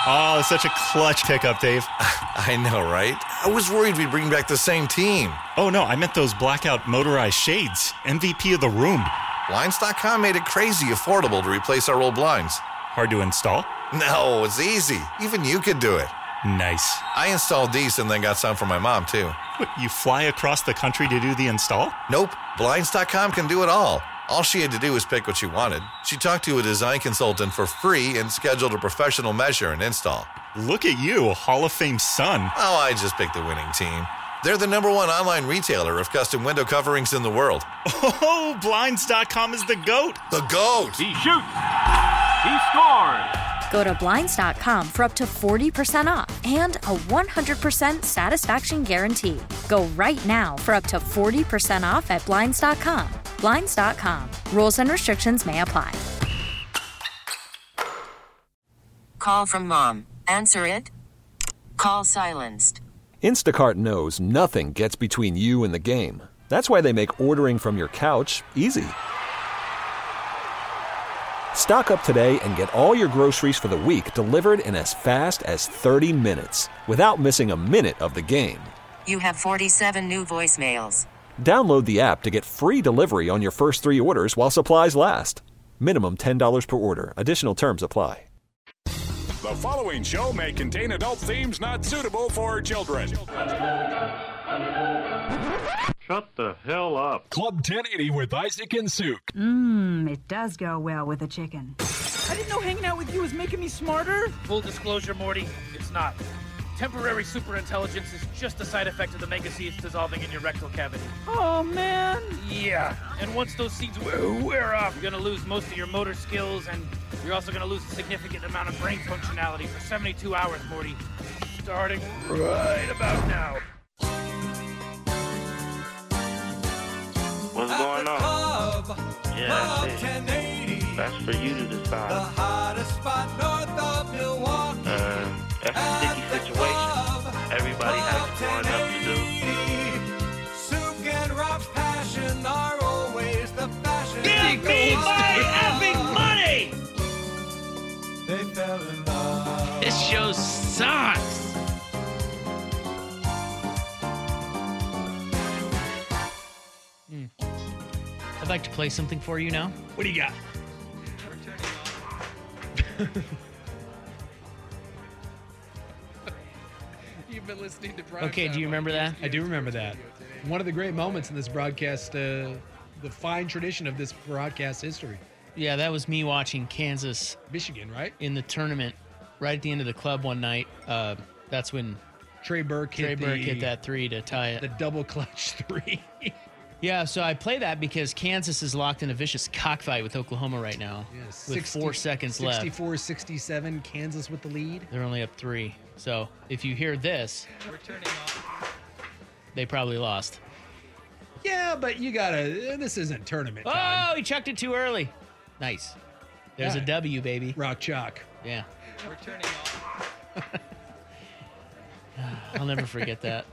Oh, such a clutch pickup, Dave. I know, right? I was worried we'd bring back the same team. Oh, no, I meant those blackout motorized shades. MVP of the room. Blinds.com made it crazy affordable to replace our old blinds. Hard to install? No, it's easy. Even you could do it. Nice. I installed these and then got some for my mom, too. What, you fly across the country to do the install? Nope. Blinds.com can do it all. All she had to do was pick what she wanted. She talked to a design consultant for free and scheduled a professional measure and install. Look at you, a Hall of Fame son. Oh, I just picked the winning team. They're the #1 online retailer of custom window coverings in the world. Oh, Blinds.com is the GOAT. The GOAT! He shoots. He scores. Go to Blinds.com for up to 40% off and a 100% satisfaction guarantee. Go right now for up to 40% off at Blinds.com. Blinds.com. Rules and restrictions may apply. Call from mom. Answer it. Call silenced. Instacart knows nothing gets between you and the game. That's why they make ordering from your couch easy. Stock up today and get all your groceries for the week delivered in as fast as 30 minutes without missing a minute of the game. You have 47 new voicemails. Download the app to get free delivery on your first 3 orders while supplies last. Minimum $10 per order. Additional terms apply. The following show may contain adult themes not suitable for children. Shut the hell up. Club 1080 with Isaac and Suk. It does go well with a chicken. I didn't know hanging out with you was making me smarter. Full disclosure, Morty, it's not. Temporary superintelligence is just a side effect of the mega seeds dissolving in your rectal cavity. Oh, man. Yeah, and once those seeds wear off, you're gonna lose most of your motor skills, and you're also gonna lose a significant amount of brain functionality for 72 hours, Morty. Starting right about now. What's going on? Yeah, that's for you to decide. The hottest spot north of Milwaukee. That's a sticky situation. Everybody has growing up to do. Suk and Rob's passion are always the fashion. Give me my effing money! They fell in love. This show sucks. I'd like to play something for you now. What do you got? You've been listening to Prime Okay, do you remember that? I do remember that. One of the great moments in this broadcast, the fine tradition of this broadcast history. Yeah, that was me watching Kansas, Michigan, right? In the tournament, right at the end of the club one night. That's when Trey Burke hit that 3 to tie it. The double clutch 3. Yeah, so I play that because Kansas is locked in a vicious cockfight with Oklahoma right now. Yes, with 4 seconds left. 64-67, Kansas with the lead. They're only up 3. So if you hear this, they probably lost. Yeah, but you gotta, this isn't tournament time. Oh, he chucked it too early. Nice. There's a W, baby. Rock chalk. Yeah. I'll never forget that.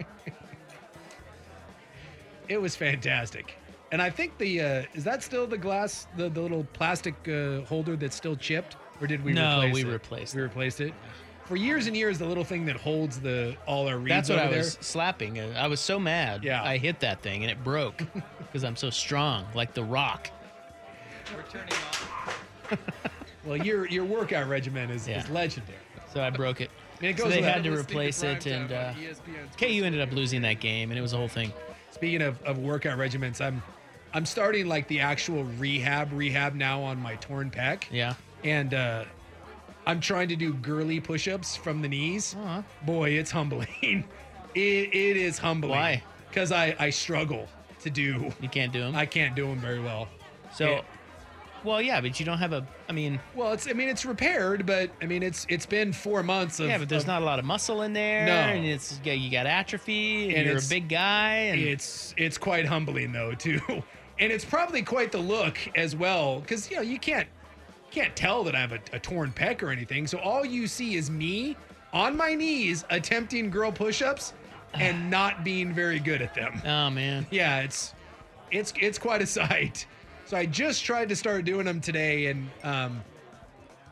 It was fantastic. And I think is that still the glass, the little plastic holder that's still chipped? Or did we replace it? No, we replaced it. We replaced it? For years and years, the little thing that holds all our reeds That's what over I was slapping. I was so mad. Yeah. I hit that thing and it broke because I'm so strong, like The Rock. We're turning off. Well, your workout regimen is legendary. So I broke it. And it so goes they with had to replace it, and KU ended up losing that game, and it was a whole thing. Speaking of workout regimens, I'm starting like the actual rehab now on my torn pec. Yeah. And I'm trying to do girly push-ups from the knees. Uh-huh. Boy, it's humbling. It is humbling. Why? Because I struggle to do. You can't do them? I can't do them very well. So, well, yeah, but you don't have Well, it's repaired, but it's been 4 months of. Yeah, but there's not a lot of muscle in there. No. And you got atrophy, and you're a big guy. And it's quite humbling though too, and it's probably quite the look as well, because you can't tell that I have a torn pec or anything. So all you see is me on my knees attempting girl push-ups and not being very good at them. Oh man. Yeah, it's quite a sight. So I just tried to start doing them today, and I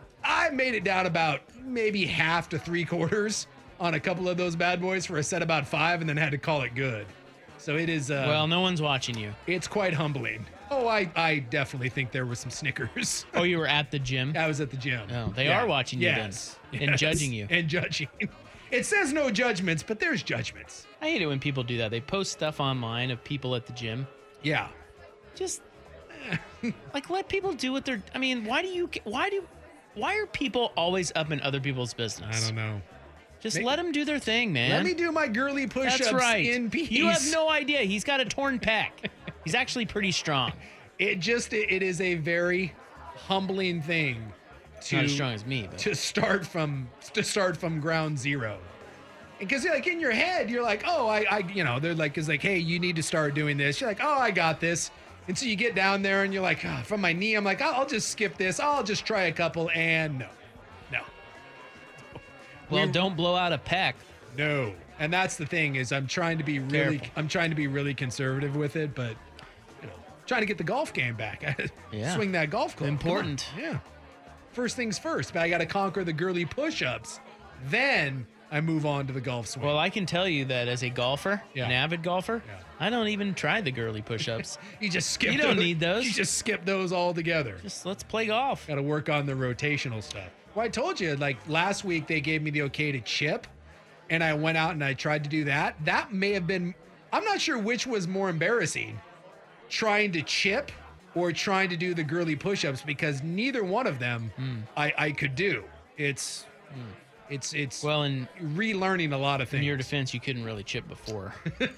I made it down about maybe half to 3/4 on a couple of those bad boys for a set about 5, and then had to call it good. So it is. Well, no one's watching you. It's quite humbling. Oh, I definitely think there was some Snickers. Oh, you were at the gym? I was at the gym. Oh, they are watching you then. And judging you. And judging. It says no judgments, but there's judgments. I hate it when people do that. They post stuff online of people at the gym. Yeah. Just like let people do what they're. I mean, why are people always up in other people's business? I don't know. Just let them do their thing, man. Let me do my girly push-ups That's right. in peace. You have no idea. He's got a torn pec. He's actually pretty strong. It is a very humbling thing to not as strong as me, but to start from ground zero. Because like in your head, you're like, oh, I they're like, it's like, hey, you need to start doing this. You're like, oh, I got this. And so you get down there and you're like, oh, from my knee, I'm like, I'll just skip this. I'll just try a couple, and no. Well, don't blow out a pec. No. And that's the thing is I'm trying to be really conservative with it, but trying to get the golf game back. Yeah. Swing that golf club. Important. Yeah. First things first, but I got to conquer the girly push-ups. Then I move on to the golf swing. Well, I can tell you that as a golfer, an avid golfer, I don't even try the girly push-ups. You just skip You don't need those. You just skip those altogether. Just let's play golf. Got to work on the rotational stuff. Well, I told you, like last week they gave me the okay to chip, and I went out and I tried to do that. That may have been, I'm not sure which was more embarrassing, trying to chip or trying to do the girly push-ups, because neither one of them I could do. It's well, in relearning a lot of things. In your defense, you couldn't really chip before.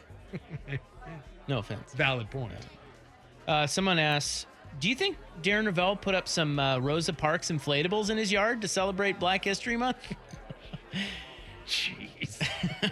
No offense. Valid point. Someone asks, do you think Darren Ravel put up some Rosa Parks inflatables in his yard to celebrate Black History Month? Jeez.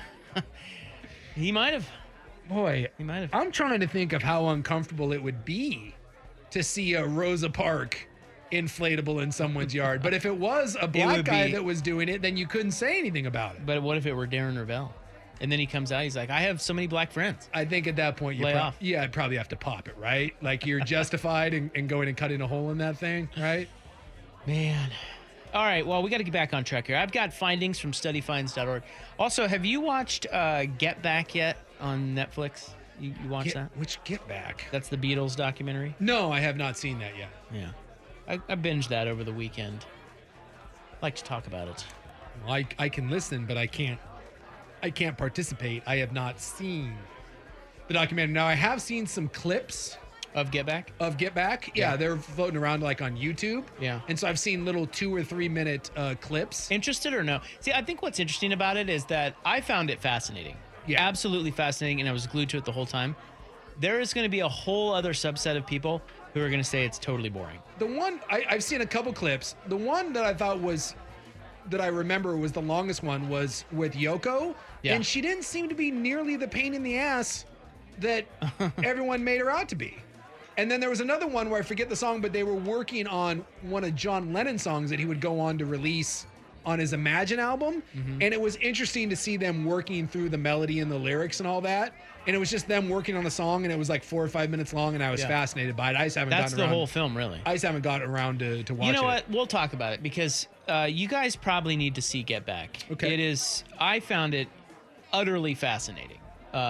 He might have. Boy, he might have. I'm trying to think of how uncomfortable it would be to see a Rosa Park inflatable in someone's yard. But if it was a black guy that was doing it, then you couldn't say anything about it. But what if it were Darren Ravel? And then he comes out, he's like, I have so many black friends. I think at that point, I'd probably have to pop it, right? Like you're justified in going and cutting a hole in that thing, right? Man. All right, well, we got to get back on track here. I've got findings from studyfinds.org. Also, have you watched Get Back yet on Netflix? You watched that? Which Get Back? That's the Beatles documentary. No, I have not seen that yet. Yeah. I binged that over the weekend. I like to talk about it. Well, I can listen, but I can't participate. I have not seen the documentary. Now, I have seen some clips of Get Back. Yeah, they're floating around like on YouTube. Yeah. And so I've seen little 2 or 3 minute clips. Interested or no? See, I think what's interesting about it is that I found it fascinating. Yeah. Absolutely fascinating, and I was glued to it the whole time. There is going to be a whole other subset of people who are going to say it's totally boring. The one, I've seen a couple clips. The one that I thought that I remember was the longest one was with Yoko. Yeah. And she didn't seem to be nearly the pain in the ass that everyone made her out to be. And then there was another one where I forget the song, but they were working on one of John Lennon's songs that he would go on to release on his Imagine album. Mm-hmm. And it was interesting to see them working through the melody and the lyrics and all that. And it was just them working on the song, and it was like 4 or 5 minutes long, and I was fascinated by it. I just haven't gotten around. That's the whole film, really. I just haven't gotten around to watch it. You know what? We'll talk about it, because you guys probably need to see Get Back. Okay. I found it utterly fascinating.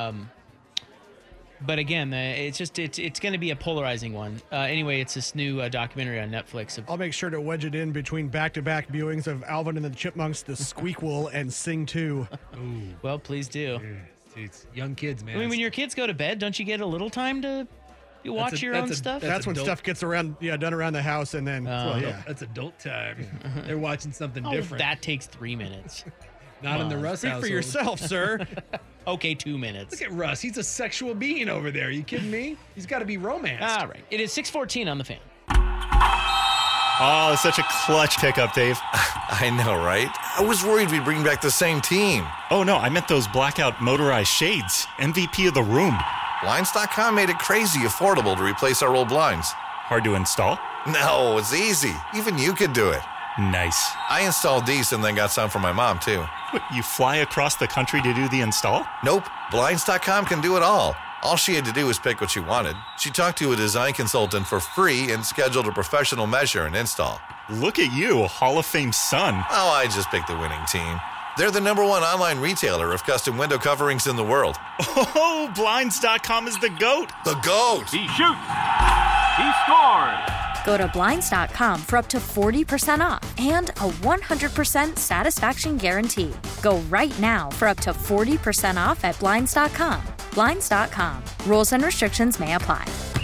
But again, it's going to be a polarizing one. Anyway, it's this new documentary on Netflix. I'll make sure to wedge it in between back-to-back viewings of Alvin and the Chipmunks, The Squeakquel, and Sing 2. Ooh. Well, please do. It's young kids, man. I mean, when your kids go to bed, don't you get a little time to watch your own stuff? That's when stuff gets done around the house, and then that's adult time. They're watching something different. That takes 3 minutes. Not in the Russ Speak household. for yourself, sir. Okay, 2 minutes. Look at Russ. He's a sexual being over there. Are you kidding me? He's got to be romanced. All right. It is 6:14 on the Fan. Oh, such a clutch pickup, Dave. I know, right? I was worried we'd bring back the same team. Oh, no, I meant those blackout motorized shades. MVP of the room. Blinds.com made it crazy affordable to replace our old blinds. Hard to install? No, it's easy. Even you could do it. Nice. I installed these and then got some for my mom, too. What, you fly across the country to do the install? Nope. Blinds.com can do it all. All she had to do was pick what she wanted. She talked to a design consultant for free and scheduled a professional measure and install. Look at you, Hall of Fame son. Oh, I just picked the winning team. They're the #1 online retailer of custom window coverings in the world. Oh, Blinds.com is the GOAT. The GOAT. He shoots. He scores. Go to Blinds.com for up to 40% off and a 100% satisfaction guarantee. Go right now for up to 40% off at Blinds.com. Blinds.com. Rules and restrictions may apply.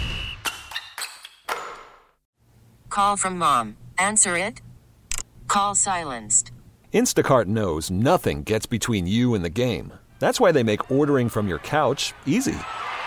Call from mom. Answer it. Call silenced. Instacart knows nothing gets between you and the game. That's why they make ordering from your couch easy.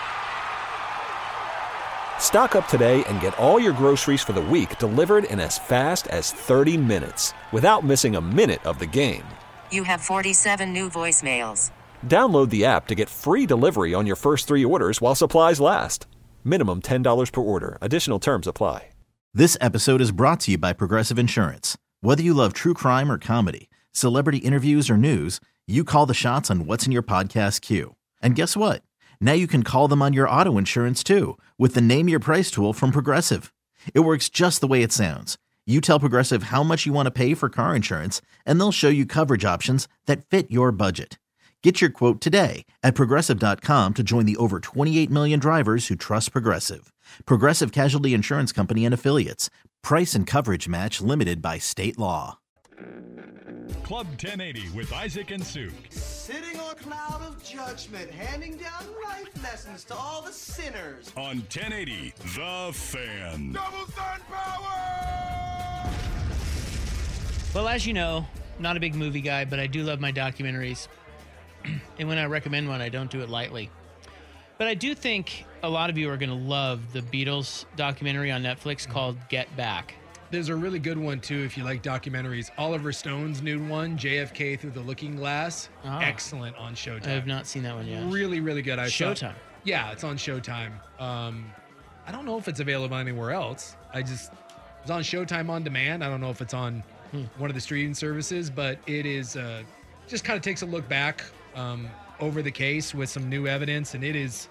Stock up today and get all your groceries for the week delivered in as fast as 30 minutes without missing a minute of the game. You have 47 new voicemails. Download the app to get free delivery on your first 3 orders while supplies last. Minimum $10 per order. Additional terms apply. This episode is brought to you by Progressive Insurance. Whether you love true crime or comedy, celebrity interviews or news, you call the shots on what's in your podcast queue. And guess what? Now you can call them on your auto insurance too with the Name Your Price tool from Progressive. It works just the way it sounds. You tell Progressive how much you want to pay for car insurance, and they'll show you coverage options that fit your budget. Get your quote today at Progressive.com to join the over 28 million drivers who trust Progressive. Progressive Casualty Insurance Company and Affiliates. Price and coverage match limited by state law. Club 1080 with Isaac and Suk. Sitting on a cloud of judgment, handing down life lessons to all the sinners. On 1080, The Fan. Double sun power! Well, as you know, not a big movie guy, but I do love my documentaries. And when I recommend one, I don't do it lightly. But I do think a lot of you are going to love the Beatles documentary on Netflix called Get Back. There's a really good one, too, if you like documentaries. Oliver Stone's new one, JFK Through the Looking Glass. Excellent on Showtime. I have not seen that one yet. Really, really good. Showtime? Yeah, it's on Showtime. I don't know if it's available anywhere else. It's on Showtime On Demand. I don't know if it's on one of the streaming services, but it is just kind of takes a look back over the case with some new evidence, and it's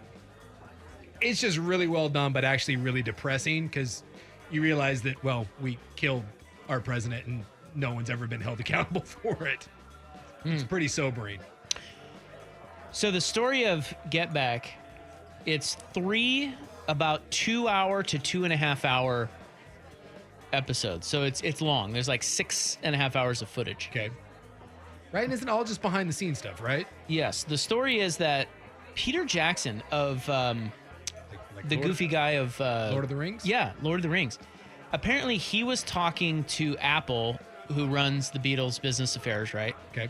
just really well done, but actually really depressing because you realize that, well, we killed our president and no one's ever been held accountable for it. It's pretty sobering. So the story of Get Back, it's 3 about 2 hour to 2.5 hour episodes. So it's long. There's like 6.5 hours of footage. Okay. Right? And isn't it all just behind the scenes stuff, right? Yes. The story is that Peter Jackson of the goofy guy of Lord of the Rings? Yeah, Lord of the Rings. Apparently he was talking to Apple, who runs the Beatles business affairs, right? Okay.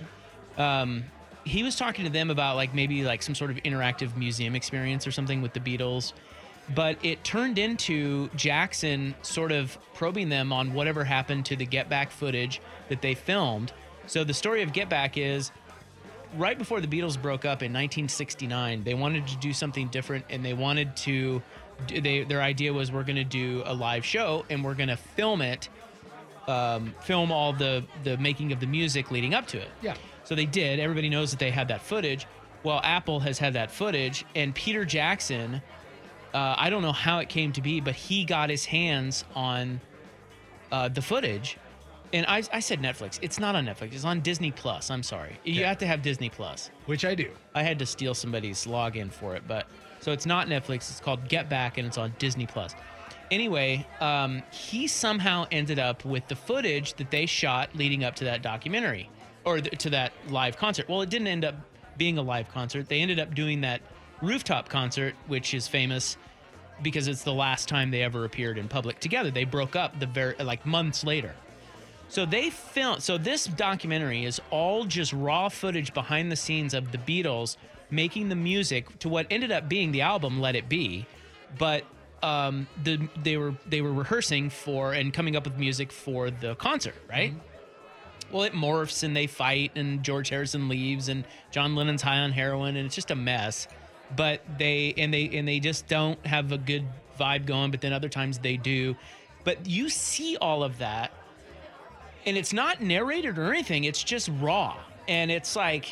He was talking to them about maybe some sort of interactive museum experience or something with the Beatles. But it turned into Jackson sort of probing them on whatever happened to the Get Back footage that they filmed. So the story of Get Back is right before the Beatles broke up in 1969, they wanted to do something different, and they wanted to. Their idea was, we're going to do a live show, and we're going to film it, film all the making of the music leading up to it. Yeah. So they did. Everybody knows that they had that footage. Well, Apple has had that footage, and Peter Jackson, I don't know how it came to be, but he got his hands on the footage. And I said Netflix. It's not on Netflix. It's on Disney Plus. I'm sorry. You have to have Disney Plus. Which I do. I had to steal somebody's login for it. So it's not Netflix. It's called Get Back, and it's on Disney Plus. Anyway, he somehow ended up with the footage that they shot leading up to that documentary, or to that live concert. Well, it didn't end up being a live concert. They ended up doing that rooftop concert, which is famous because it's the last time they ever appeared in public together. They broke up months later. So this documentary is all just raw footage behind the scenes of the Beatles making the music to what ended up being the album Let It Be, but they were rehearsing for and coming up with music for the concert, right? Mm-hmm. Well, it morphs and they fight, and George Harrison leaves, and John Lennon's high on heroin, and it's just a mess. But they just don't have a good vibe going. But then other times they do. But you see all of that. And it's not narrated or anything. It's just raw. And it's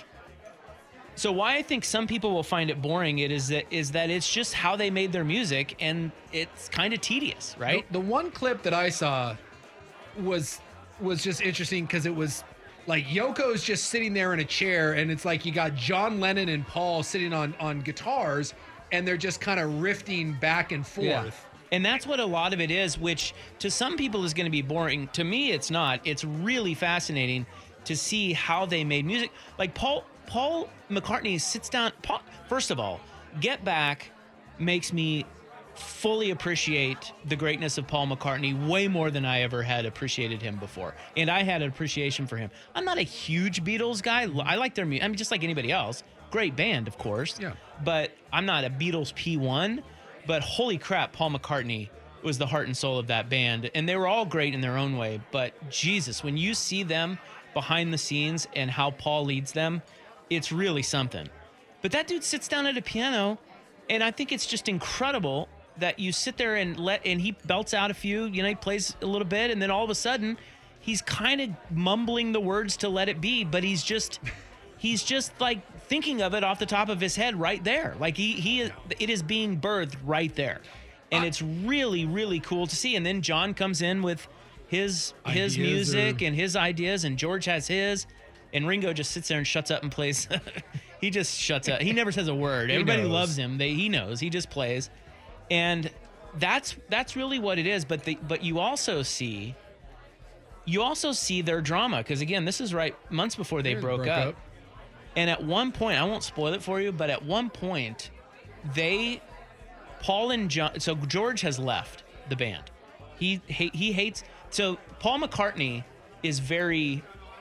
so why I think some people will find it boring is that it's just how they made their music, and it's kind of tedious, right? The one clip that I saw was just interesting because it was like Yoko's just sitting there in a chair, and it's like you got John Lennon and Paul sitting on guitars, and they're just kind of riffing back and forth. Yeah. And that's what a lot of it is, which to some people is going to be boring. To me, it's not. It's really fascinating to see how they made music. Like Paul McCartney sits down. First of all, Get Back makes me fully appreciate the greatness of Paul McCartney way more than I ever had appreciated him before. And I had an appreciation for him. I'm not a huge Beatles guy. I like their music. I mean, just like anybody else. Great band, of course. Yeah. But I'm not a Beatles P1. But holy crap, Paul McCartney was the heart and soul of that band. And they were all great in their own way. But Jesus, when you see them behind the scenes and how Paul leads them, it's really something. But that dude sits down at a piano, and I think it's just incredible that you sit there and he belts out a few, he plays a little bit, and then all of a sudden he's kind of mumbling the words to Let It Be, but he's just like thinking of it off the top of his head right there. Like it is being birthed right there. And it's really, really cool to see. And then John comes in with his music and his ideas, and George has his, and Ringo just sits there and shuts up and plays. He just shuts up. He never says a word. Everybody loves him. He knows. He just plays. And that's really what it is. But you also see their drama, because again, this is right months before they broke up. And at one point, I won't spoil it for you, but at one point, Paul and John. So George has left the band. He hates. So Paul McCartney is very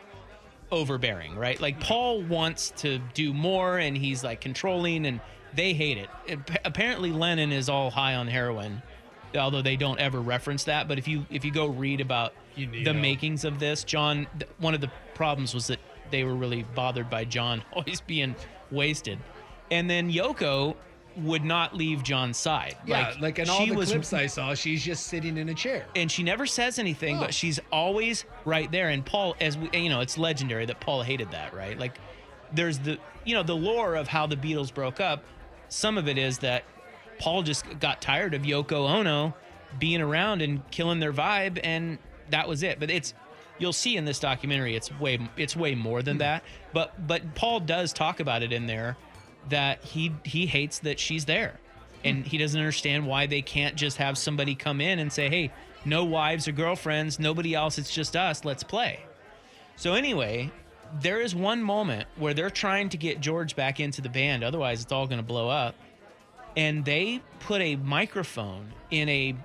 overbearing, right? Like Paul wants to do more, and he's like controlling, and they hate it. Apparently Lennon is all high on heroin, although they don't ever reference that. But if you go read about the makings of this, John, one of the problems was that they were really bothered by John always being wasted. And then Yoko would not leave John's side. Yeah, like in all the clips I saw, she's just sitting in a chair. And she never says anything, but she's always right there. And Paul, it's legendary that Paul hated that, right? Like there's the lore of how the Beatles broke up. Some of it is that Paul just got tired of Yoko Ono being around and killing their vibe, and that was it. But you'll see in this documentary, it's way more than that. But Paul does talk about it in there, that he hates that she's there, and he doesn't understand why they can't just have somebody come in and say, hey, no wives or girlfriends, nobody else, it's just us, let's play. So anyway, there is one moment where they're trying to get George back into the band, otherwise it's all going to blow up, and they put a microphone in a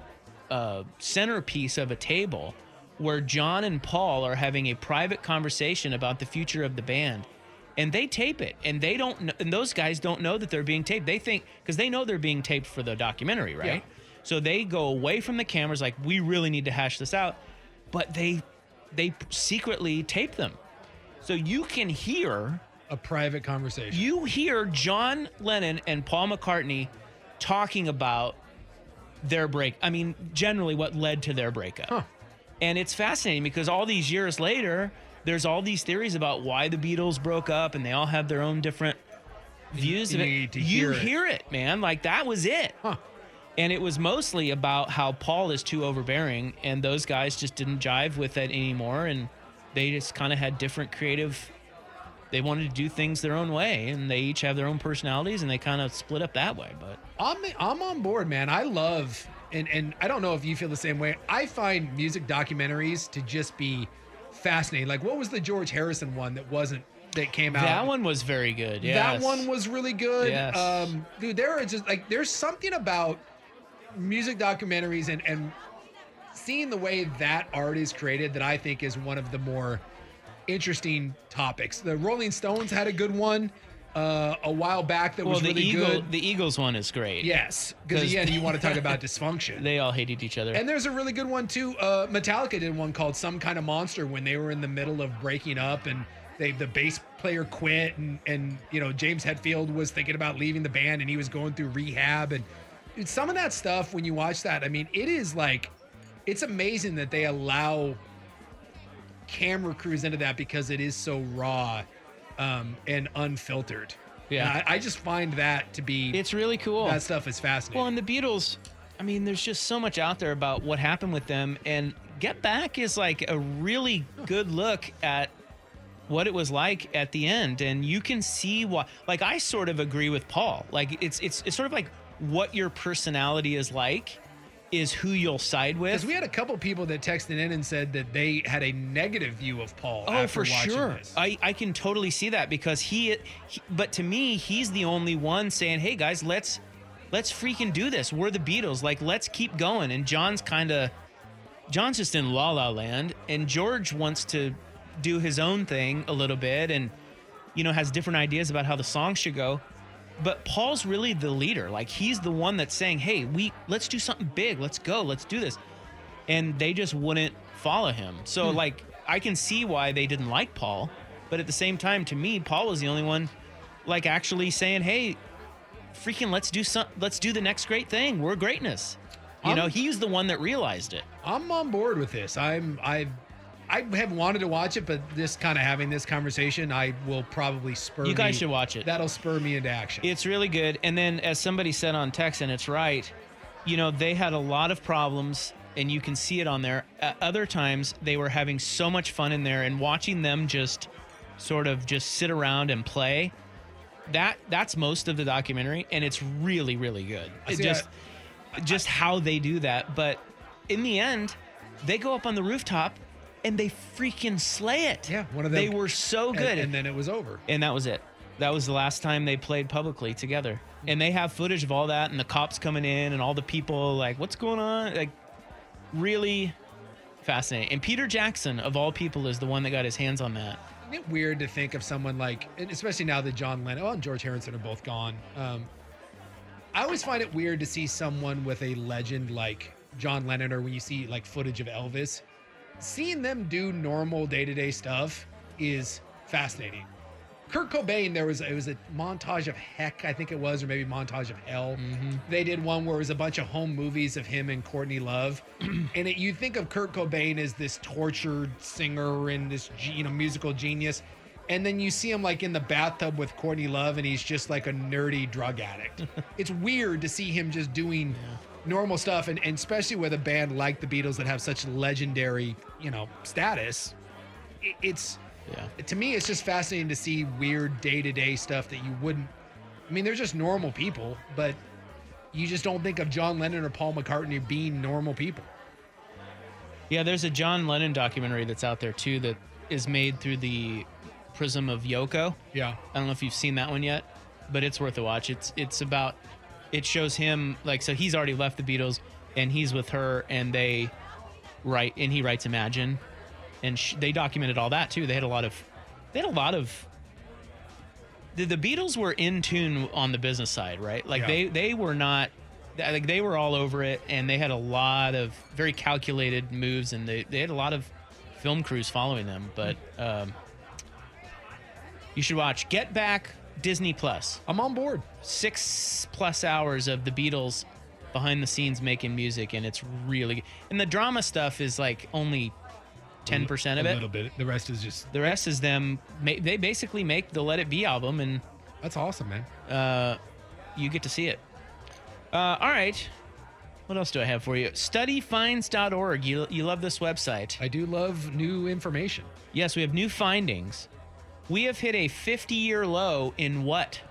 centerpiece of a table where John and Paul are having a private conversation about the future of the band. And they tape it, and they don't know, and those guys don't know that they're being taped. They think, because they know they're being taped for the documentary, right? Yeah. So they go away from the cameras like, we really need to hash this out. But they secretly tape them. So you can hear a private conversation. You hear John Lennon and Paul McCartney talking about their generally what led to their breakup. Huh. And it's fascinating because all these years later, there's all these theories about why the Beatles broke up, and they all have their own different views of it. You hear it, man. Like, that was it. Huh. And it was mostly about how Paul is too overbearing, and those guys just didn't jive with it anymore, and they just kind of had different creative. They wanted to do things their own way, and they each have their own personalities, and they kind of split up that way. But I'm on board, man. I love, and I don't know if you feel the same way. I find music documentaries to just be fascinating. Like, what was the George Harrison one that came out? That one was very good. Yes. That one was really good. Yes. Dude, there's something about music documentaries and seeing the way that art is created that I think is one of the more interesting topics. The Rolling Stones had a good one a while back that was really good. The Eagles one is great. Yes, because again, you want to talk about dysfunction. They all hated each other. And there's a really good one too. Metallica did one called Some Kind of Monster when they were in the middle of breaking up, and the bass player quit, and James Hetfield was thinking about leaving the band, and he was going through rehab, and some of that stuff, when you watch that, I mean, it is like, it's amazing that they allow camera crews into that because it is so raw and unfiltered. Yeah. And I just find that to be... It's really cool. That stuff is fascinating. Well, and the Beatles, I mean, there's just so much out there about what happened with them, and Get Back is like a really good look at what it was like at the end, and you can see why. Like, I sort of agree with Paul. Like, it's sort of like what your personality is like is who you'll side with. Because we had a couple people that texted in and said that they had a negative view of Paul. Oh, after for watching sure. this. I can totally see that because he, but to me, he's the only one saying, "Hey guys, let's freaking do this. We're the Beatles. Like, let's keep going." And John's just in La La Land, and George wants to do his own thing a little bit, and has different ideas about how the song should go. But Paul's really the leader. Like, he's the one that's saying, "Hey, let's do something big. Let's go. Let's do this." And they just wouldn't follow him. So like, I can see why they didn't like Paul, but at the same time, to me, Paul was the only one like actually saying, "Hey, freaking let's do the next great thing. We're greatness." He's the one that realized it. I'm on board with this. I have wanted to watch it, but this kind of having this conversation, I will probably spur You guys should watch it. That'll spur me into action. It's really good. And then, as somebody said on text, and it's right, they had a lot of problems, and you can see it on there. At other times, they were having so much fun in there, and watching them just sort of just sit around and play. That's most of the documentary, and it's really, really good. Just how they do that. But in the end, they go up on the rooftop and they freaking slay it. Yeah, one of them. They were so good. And then it was over. And that was it. That was the last time they played publicly together. And they have footage of all that, and the cops coming in and all the people like, "What's going on?" Like, really fascinating. And Peter Jackson, of all people, is the one that got his hands on that. Isn't it weird to think of someone like, especially now that John Lennon and George Harrison are both gone. I always find it weird to see someone with a legend like John Lennon, or when you see like footage of Elvis, seeing them do normal day-to-day stuff is fascinating. Kurt Cobain, it was a montage of heck, I think it was, or maybe montage of hell. Mm-hmm. They did one where it was a bunch of home movies of him and Courtney Love. And you think of Kurt Cobain as this tortured singer and this musical genius. And then you see him like in the bathtub with Courtney Love, and he's just like a nerdy drug addict. It's weird to see him just doing normal stuff, and especially with a band like the Beatles that have such legendary, status. To me, it's just fascinating to see weird day-to-day stuff that you wouldn't. I mean, they're just normal people, but you just don't think of John Lennon or Paul McCartney being normal people. Yeah, there's a John Lennon documentary that's out there too that is made through the prism of Yoko. Yeah. I don't know if you've seen that one yet, but it's worth a watch. It shows him, like, so he's already left the Beatles and he's with her, and he writes Imagine, and they documented all that too. They had a lot of the Beatles were in tune on the business side, right? Like they were not, like, they were all over it, and they had a lot of very calculated moves, and they had a lot of film crews following them. But you should watch Get Back, Disney Plus. I'm on board. 6+ hours of the Beatles behind the scenes making music, and it's really good. And the drama stuff is like only 10% of it. A little bit. The rest is them. They basically make the Let It Be album, and that's awesome, man. You get to see it. All right. What else do I have for you? Studyfinds.org. You love this website. I do love new information. Yes, we have new findings. We have hit a 50-year low in what?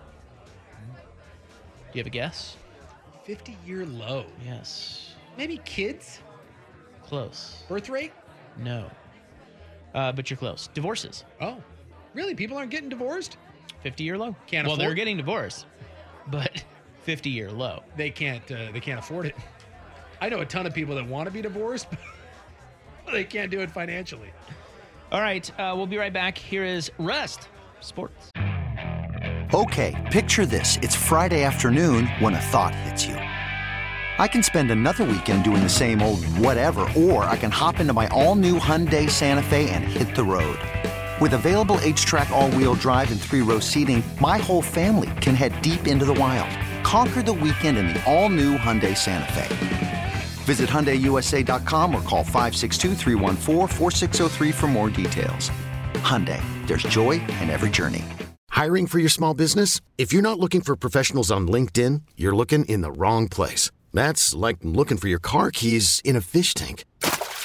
Do you have a guess? 50-year low? Yes. Maybe kids? Close. Birth rate? No. But you're close. Divorces. Oh, really? People aren't getting divorced? 50-year low. Well, they're getting divorced, but 50-year low. They can't afford it. I know a ton of people that want to be divorced, but they can't do it financially. All right, we'll be right back. Here is Rust Sports. Okay, picture this. It's Friday afternoon when a thought hits you. I can spend another weekend doing the same old whatever, or I can hop into my all-new Hyundai Santa Fe and hit the road. With available H-Track all-wheel drive and 3-row seating, my whole family can head deep into the wild. Conquer the weekend in the all-new Hyundai Santa Fe. Visit HyundaiUSA.com or call 562-314-4603 for more details. Hyundai, there's joy in every journey. Hiring for your small business? If you're not looking for professionals on LinkedIn, you're looking in the wrong place. That's like looking for your car keys in a fish tank.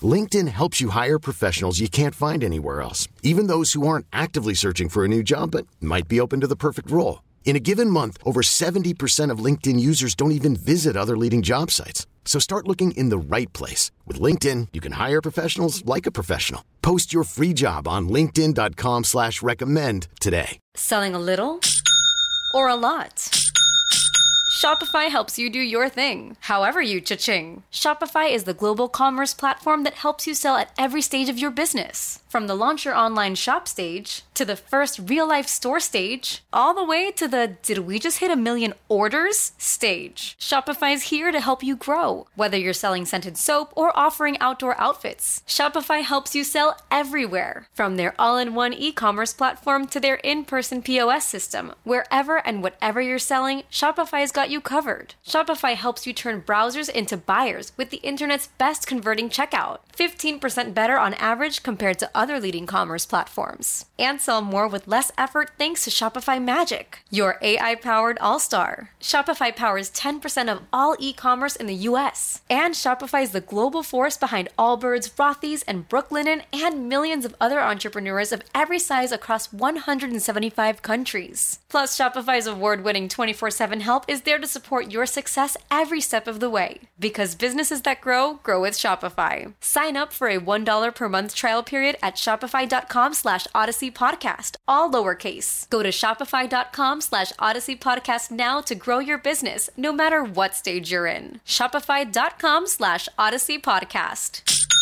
LinkedIn helps you hire professionals you can't find anywhere else, even those who aren't actively searching for a new job but might be open to the perfect role. In a given month, over 70% of LinkedIn users don't even visit other leading job sites. So start looking in the right place. With LinkedIn, you can hire professionals like a professional. Post your free job on linkedin.com/recommend today. Selling a little or a lot? Shopify helps you do your thing, however you cha-ching. Shopify is the global commerce platform that helps you sell at every stage of your business. From the launch your online shop stage, to the first real-life store stage, all the way to the did we just hit 1 million orders stage. Shopify is here to help you grow. Whether you're selling scented soap or offering outdoor outfits, Shopify helps you sell everywhere. From their all-in-one e-commerce platform to their in-person POS system, wherever and whatever you're selling, Shopify's got you covered. Shopify helps you turn browsers into buyers with the internet's best converting checkout. 15% better on average compared to other leading commerce platforms. And sell more with less effort thanks to Shopify Magic, your AI-powered all-star. Shopify powers 10% of all e-commerce in the US. And Shopify is the global force behind Allbirds, Rothy's, and Brooklinen, and millions of other entrepreneurs of every size across 175 countries. Plus, Shopify's award-winning 24/7 help is there to support your success every step of the way. Because businesses that grow, grow with Shopify. Sign up for a $1 per month trial period at shopify.com/Odyssey Podcast, all lowercase. Go to shopify.com/Odyssey Podcast now to grow your business, no matter what stage you're in. Shopify.com/Odyssey Podcast.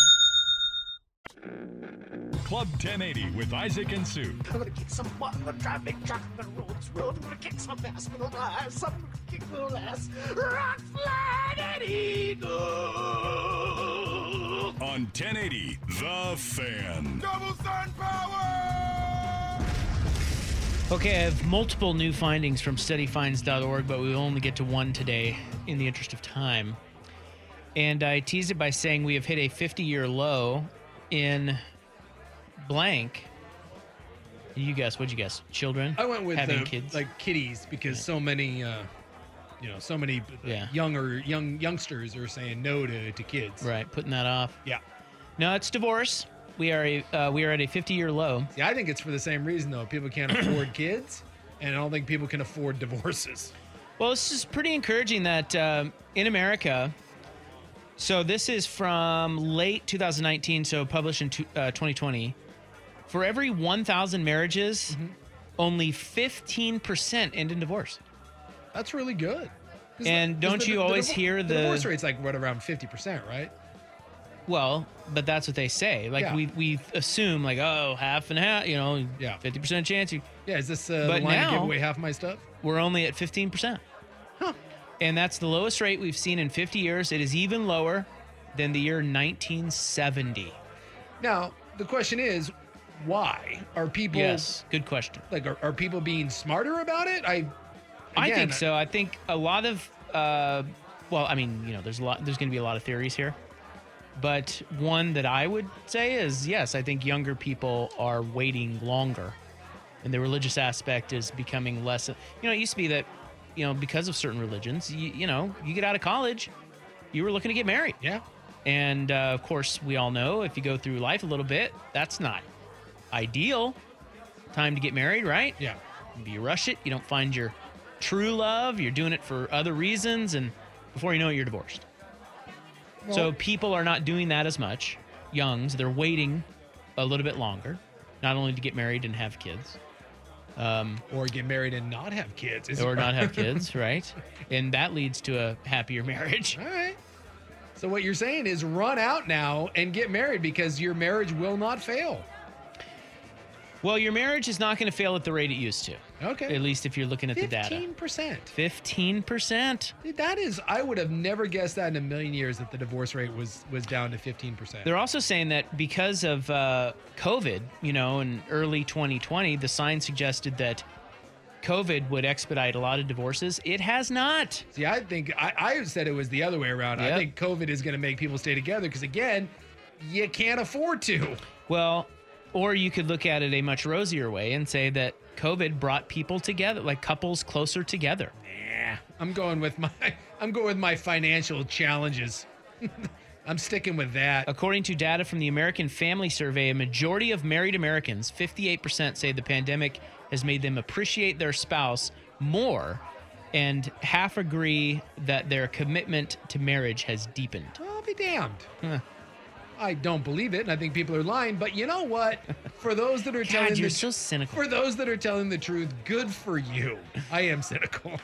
Club 1080 with Isaac and Sue. I'm gonna kick some butt in the traffic, truck the roads road. I'm gonna kick some ass, I'm gonna rise. I'm gonna kick little ass. Rock, slide, and eagle. On 1080, The Fan. Double sun power! Okay, I have multiple new findings from studyfinds.org, but we will only get to one today in the interest of time. And I teased it by saying we have hit a 50-year low in blank. You guess? What'd you guess? Children? I went with having kids, like kitties, because so many, youngsters are saying no to kids. Right, putting that off. Yeah. No, it's divorce. We are at a 50-year low. See, I think it's for the same reason though. People can't afford kids, and I don't think people can afford divorces. Well, this is pretty encouraging that in America. So this is from late 2019, so published in 2020. For every 1,000 marriages, only 15% end in divorce. That's really good. And don't you always hear the divorce rate's like what, around 50%, right? Well, but that's what they say. Like we assume like, oh, half and half, 50% chance. Yeah, is this the line to give away half my stuff? We're only at 15%. Huh. And that's the lowest rate we've seen in 50 years. It is even lower than the year 1970. Now, the question is, why are people... Yes, good question. Like, are people being smarter about it? I think so. I think a lot of... there's going to be a lot of theories here. But one that I would say is, yes, I think younger people are waiting longer. And the religious aspect is becoming less... it used to be that, because of certain religions, you get out of college, you were looking to get married. Yeah. And, of course, we all know if you go through life a little bit, that's not ideal time to get married, right? Yeah. You rush it. You don't find your true love. You're doing it for other reasons. And before you know it, you're divorced. Well, so people are not doing that as much. Youngs, they're waiting a little bit longer, not only to get married and have kids. Or get married and not have kids. Or not have kids, right? And that leads to a happier marriage. All right. So what you're saying is run out now and get married because your marriage will not fail. Well, your marriage is not going to fail at the rate it used to. Okay. At least if you're looking at the data. 15%. 15%. Dude, that is, I would have never guessed that in a million years that the divorce rate was down to 15%. They're also saying that because of COVID, in early 2020, the signs suggested that COVID would expedite a lot of divorces. It has not. See, I think, I said it was the other way around. Yep. I think COVID is going to make people stay together because, again, you can't afford to. Well... Or you could look at it a much rosier way and say that COVID brought people together, like couples closer together. Yeah, I'm going with my financial challenges. I'm sticking with that. According to data from the American Family Survey, a majority of married Americans, 58%, say the pandemic has made them appreciate their spouse more, and half agree that their commitment to marriage has deepened. I'll be damned. I don't believe it, and I think people are lying. But you know what? For those that are telling you're so cynical. For those that are telling the truth, good for you. I am cynical.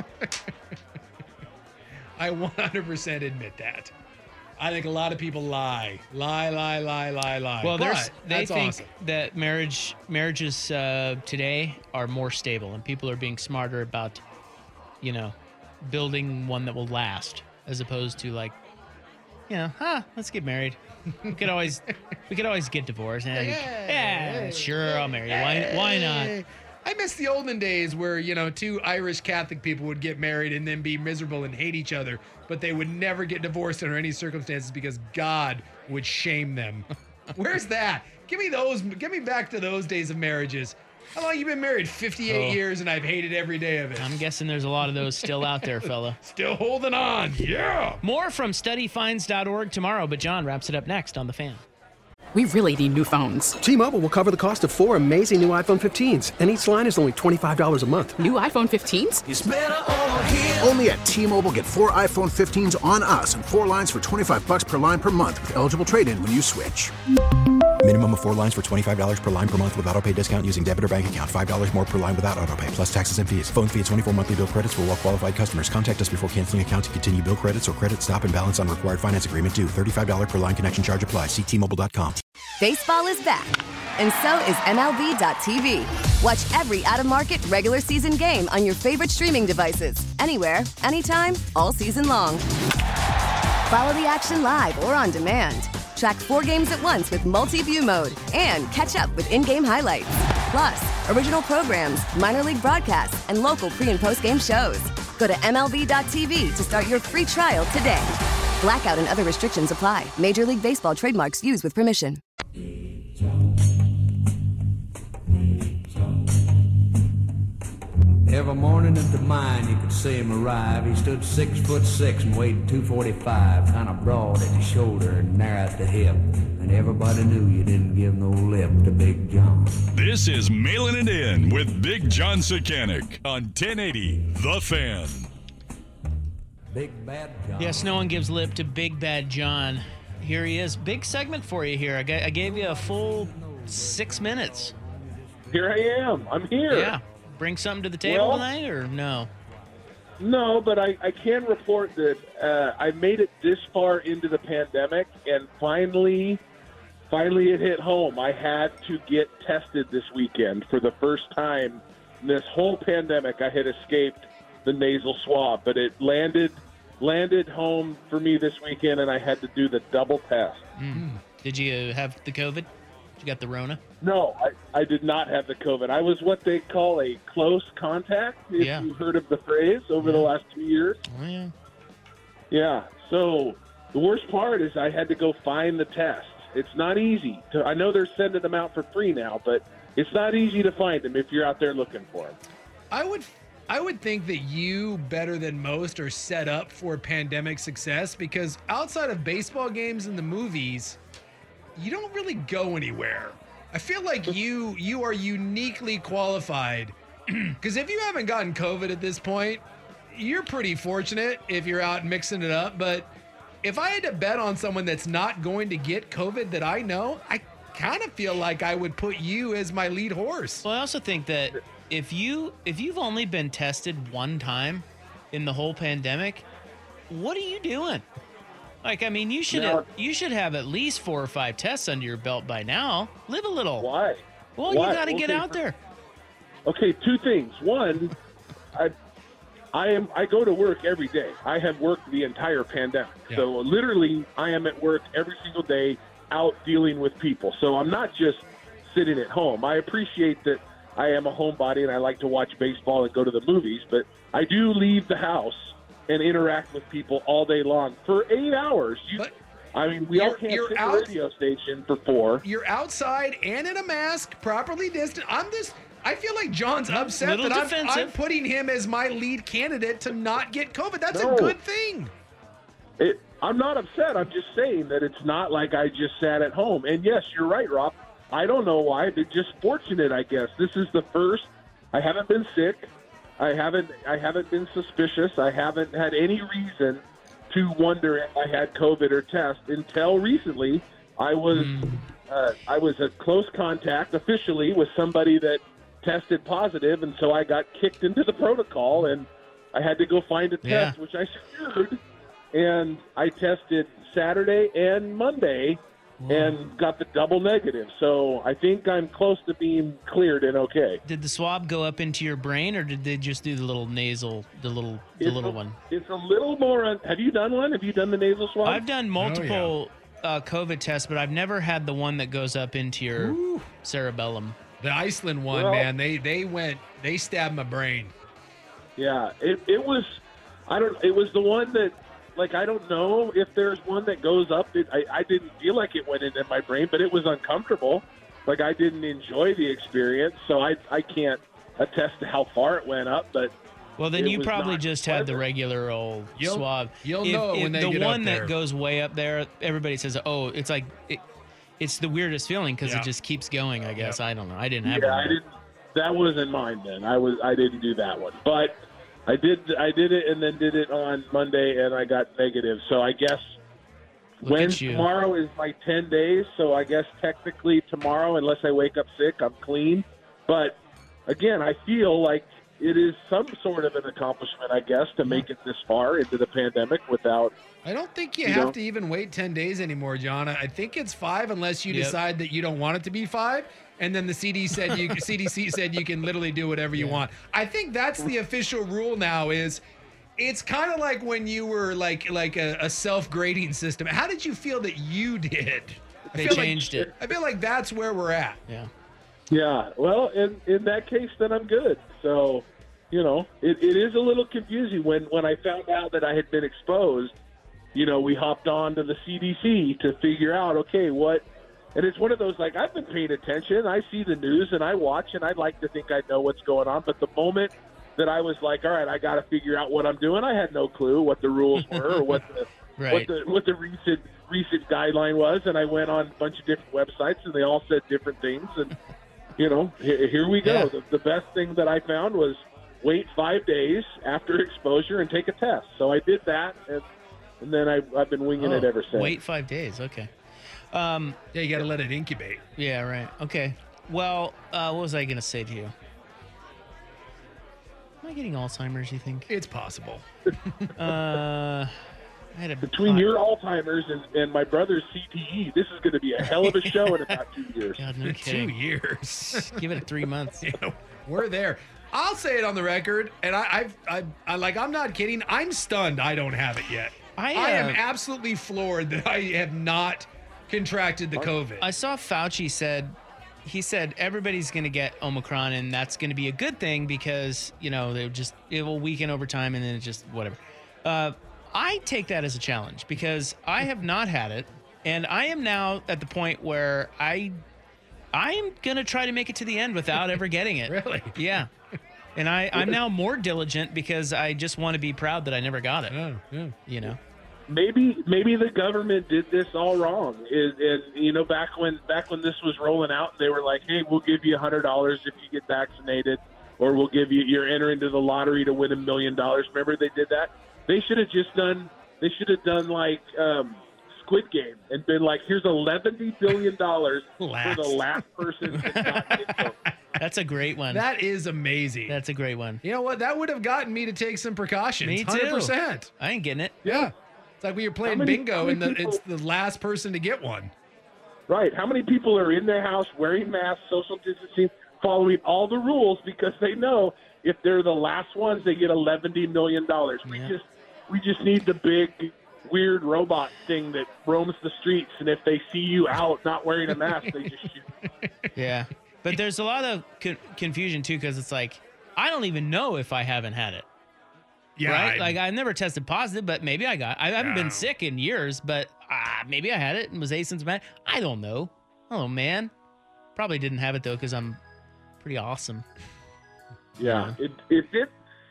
I 100% admit that. I think a lot of people lie. Well, they think awesome. that marriages today are more stable, and people are being smarter about, building one that will last, as opposed to let's get married. We could always get divorced. And sure, I'll marry you. Why not? I miss the olden days where, two Irish Catholic people would get married and then be miserable and hate each other, but they would never get divorced under any circumstances because God would shame them. Where's that? Give me back to those days of marriages. How long you been married? 58 years, and I've hated every day of it. I'm guessing there's a lot of those still out there, fella. Still holding on. Yeah. More from studyfinds.org tomorrow, but John wraps it up next on The Fan. We really need new phones. T-Mobile will cover the cost of 4 amazing new iPhone 15s, and each line is only $25 a month. New iPhone 15s? It's better over here. Only at T-Mobile, get 4 iPhone 15s on us and 4 lines for $25 per line per month with eligible trade-in when you switch. Minimum of 4 lines for $25 per line per month with autopay discount using debit or bank account. $5 more per line without autopay, plus taxes and fees. Phone fee at 24 monthly bill credits for well-qualified customers. Contact us before canceling account to continue bill credits or credit stop and balance on required finance agreement due. $35 per line connection charge applies. See T-Mobile.com. Baseball is back, and so is MLB.tv. Watch every out-of-market regular season game on your favorite streaming devices. Anywhere, anytime, all season long. Follow the action live or on demand. Track 4 games at once with multi-view mode and catch up with in-game highlights. Plus, original programs, minor league broadcasts, and local pre- and post-game shows. Go to MLB.tv to start your free trial today. Blackout and other restrictions apply. Major League Baseball trademarks used with permission. Every morning at the mine, you could see him arrive. He stood 6'6" and weighed 245, kind of broad at the shoulder and narrow at the hip. And everybody knew you didn't give no lip to Big John. This is Mailing It In with Big John Sekanic on 1080 The Fan. Big Bad John. Yes, no one gives lip to Big Bad John. Here he is. Big segment for you here. I gave you a full 6 minutes. Here I am. I'm here. Yeah. Bring something to the table tonight, or no? No, but I can report that I made it this far into the pandemic, and finally it hit home. I had to get tested this weekend for the first time in this whole pandemic. I had escaped the nasal swab, but it landed home for me this weekend, and I had to do the double test. Did you have the COVID? You got the Rona? No, I did not have the COVID. I was what they call a close contact, if you've heard of the phrase, over the last 2 years. Oh, yeah. Yeah, so the worst part is I had to go find the test. It's not easy. I know they're sending them out for free now, but it's not easy to find them if you're out there looking for them. I would think that you, better than most, are set up for pandemic success because outside of baseball games and the movies, you don't really go anywhere. I feel like you are uniquely qualified because if you haven't gotten COVID at this point, you're pretty fortunate if you're out mixing it up. But if I had to bet on someone that's not going to get COVID that I know, I kind of feel like I would put you as my lead horse. Well, I also think that if you've only been tested one time in the whole pandemic, what are you doing? Like, I mean, you should have at least 4 or 5 tests under your belt by now. Live a little. Why? Well, you got to get out there. Okay, 2 things. One, I go to work every day. I have worked the entire pandemic. Yeah. So literally, I am at work every single day out dealing with people. So I'm not just sitting at home. I appreciate that I am a homebody and I like to watch baseball and go to the movies, but I do leave the house and interact with people all day long for 8 hours. We all can't sit in a radio station for 4. You're outside and in a mask, properly distant. I feel like John's upset that I'm putting him as my lead candidate to not get COVID. That's a good thing. I'm not upset. I'm just saying that it's not like I just sat at home. And yes, you're right, Rob. I don't know why. They're just fortunate, I guess. This is the first. I haven't been sick. I haven't been suspicious. I haven't had any reason to wonder if I had COVID or test until recently. I was a close contact officially with somebody that tested positive, and so I got kicked into the protocol, and I had to go find a test, which I secured. And I tested Saturday and Monday and got the double negative. So I think I'm close to being cleared and okay. Did the swab go up into your brain, or did they just do the little nasal, the little one? It's a little more. Have you done one? Have you done the nasal swab? I've done multiple COVID tests, but I've never had the one that goes up into your cerebellum. The Iceland one, man, they stabbed my brain. Yeah, it was. It was the one that. Like, I don't know if there's one that goes up. I didn't feel like it went into my brain, but it was uncomfortable. Like, I didn't enjoy the experience, so I can't attest to how far it went up. But well, then you probably just had the regular old swab. You'll know when they the get one up there. that goes way up there. Everybody says, "Oh, it's like it's the weirdest feeling because it just keeps going." I guess I don't know. I didn't have one. I didn't. That wasn't mine then. I didn't do that one, but. I did it and then did it on Monday, and I got negative. So I guess tomorrow is my 10 days, so I guess technically tomorrow, unless I wake up sick, I'm clean. But, again, I feel like it is some sort of an accomplishment, I guess, to make it this far into the pandemic without... I don't think you have to even wait 10 days anymore, John. I think it's 5 unless you decide that you don't want it to be 5. And then the CDC said you can literally do whatever you want. I think that's the official rule now. It's kind of like when you were like a self-grading system. How did you feel that you did? They changed it. I feel like that's where we're at. Yeah. Yeah. Well, in that case, then I'm good. So, it is a little confusing when I found out that I had been exposed. We hopped on to the CDC to figure out, okay, what. And it's one of those, like, I've been paying attention. I see the news and I watch, and I'd like to think I know what's going on. But the moment that I was like, all right, I got to figure out what I'm doing, I had no clue what the rules were or what the recent guideline was. And I went on a bunch of different websites, and they all said different things. And, here we go. Yeah. The best thing that I found was wait 5 days after exposure and take a test. So I did that, and then I've been winging it ever since. Wait 5 days. Okay. You got to let it incubate. Yeah, right. Okay. Well, what was I going to say to you? Am I getting Alzheimer's, you think? It's possible. I had Between your Alzheimer's and my brother's CTE, this is going to be a hell of a show in about 2 years. God, no kidding. 2 years. Give it 3 months. We're there. I'll say it on the record, and I'm not kidding. I'm stunned I don't have it yet. I am absolutely floored that I have not contracted the COVID. I saw Fauci said everybody's going to get Omicron, and that's going to be a good thing because, it will weaken over time, and then it just whatever. I take that as a challenge because I have not had it, and I am now at the point where I'm going to try to make it to the end without ever getting it. Really? Yeah. And I'm now more diligent because I just want to be proud that I never got it. Yeah. Maybe the government did this all wrong. And back when this was rolling out, they were like, "Hey, we'll give you $100 if you get vaccinated, or we'll give you're entering into the lottery to win $1 million." Remember they did that? They should have just done. They should have done like Squid Game and been like, "Here's $11 billion for the last person." That's a great one. That is amazing. That's a great one. You know what? That would have gotten me to take some precautions. Me too. 100%. I ain't getting it. Yeah. It's like we were playing bingo, and it's the last person to get one. Right. How many people are in their house wearing masks, social distancing, following all the rules because they know if they're the last ones, they get $11 million. We just need the big, weird robot thing that roams the streets, and if they see you out not wearing a mask, they just shoot. Yeah. But there's a lot of confusion, too, because it's like, I don't even know if I haven't had it. Yeah. Right? Like, I've never tested positive, but maybe I haven't been sick in years, but maybe I had it and was asymptomatic. I don't know. Oh, man. Probably didn't have it, though, because I'm pretty awesome. Yeah. If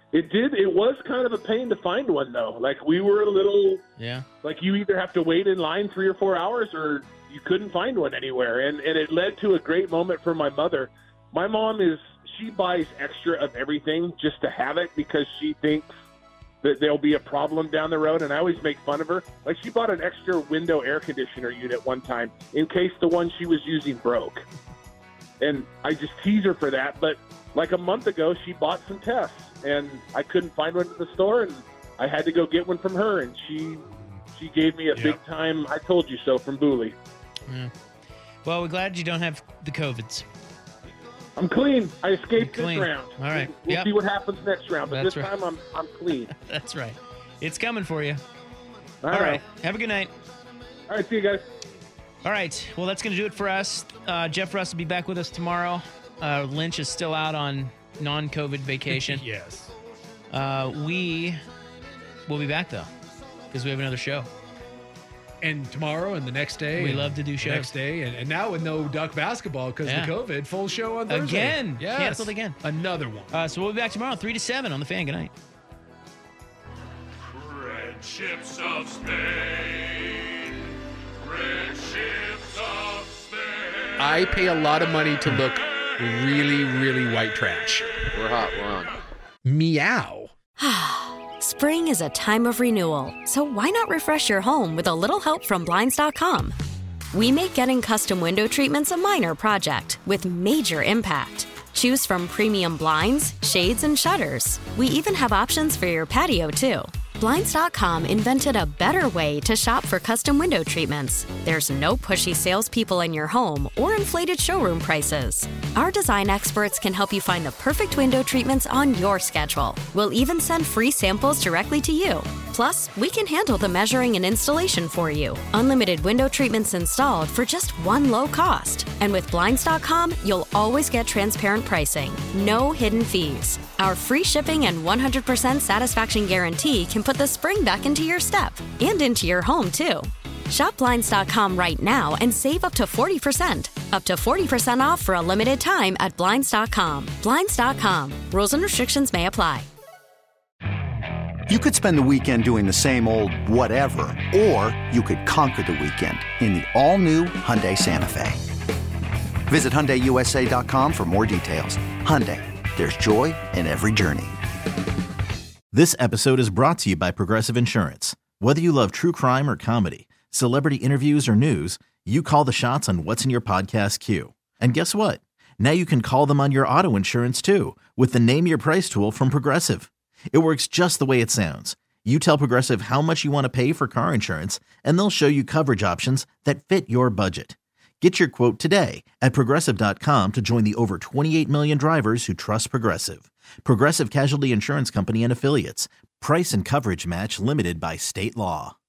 It did. It was kind of a pain to find one, though. Like, we were a little, like, you either have to wait in line 3 or 4 hours or you couldn't find one anywhere. And it led to a great moment for my mother. My mom she buys extra of everything just to have it because she thinks that there'll be a problem down the road. And I always make fun of her. Like, she bought an extra window air conditioner unit one time in case the one she was using broke. And I just tease her for that. But like a month ago, she bought some tests. And I couldn't find one in the store, and I had to go get one from her, and she gave me a big-time I told you so from Booley. Yeah. Well, we're glad you don't have the COVIDs. I'm clean. I escaped this round. All right. We'll see what happens next round, but That's this time I'm clean. That's right. It's coming for you. All right. right. Have a good night. All right. See you guys. All right. Well, that's going to do it for us. Jeff Russ will be back with us tomorrow. Lynch is still out on non-COVID vacation. Yes. We will be back, though, because we have another show. And tomorrow and the next day. We love to do shows. Next day. And now with no Duck basketball because of the COVID, full show on Thursday. Again. Yes. Canceled again. Another one. So we'll be back tomorrow, 3 to 7 on The Fan. Good night. Red ships of Spain. Red ships of Spain. I pay a lot of money to look really, really white trash. We're hot. We're on. Meow. Spring is a time of renewal, so why not refresh your home with a little help from Blinds.com? We make getting custom window treatments a minor project with major impact. Choose from premium blinds, shades, and shutters. We even have options for your patio, too. Blinds.com invented a better way to shop for custom window treatments. There's no pushy salespeople in your home or inflated showroom prices. Our design experts can help you find the perfect window treatments on your schedule. We'll even send free samples directly to you. Plus, we can handle the measuring and installation for you. Unlimited window treatments installed for just one low cost. And with Blinds.com, you'll always get transparent pricing. No hidden fees. Our free shipping and 100% satisfaction guarantee can put the spring back into your step and into your home, too. Shop Blinds.com right now and save up to 40%. Up to 40% off for a limited time at Blinds.com. Blinds.com. Rules and restrictions may apply. You could spend the weekend doing the same old whatever, or you could conquer the weekend in the all-new Hyundai Santa Fe. Visit HyundaiUSA.com for more details. Hyundai, there's joy in every journey. This episode is brought to you by Progressive Insurance. Whether you love true crime or comedy, celebrity interviews or news, you call the shots on what's in your podcast queue. And guess what? Now you can call them on your auto insurance too with the Name Your Price tool from Progressive. It works just the way it sounds. You tell Progressive how much you want to pay for car insurance, and they'll show you coverage options that fit your budget. Get your quote today at Progressive.com to join the over 28 million drivers who trust Progressive. Progressive Casualty Insurance Company and Affiliates. Price and coverage match limited by state law.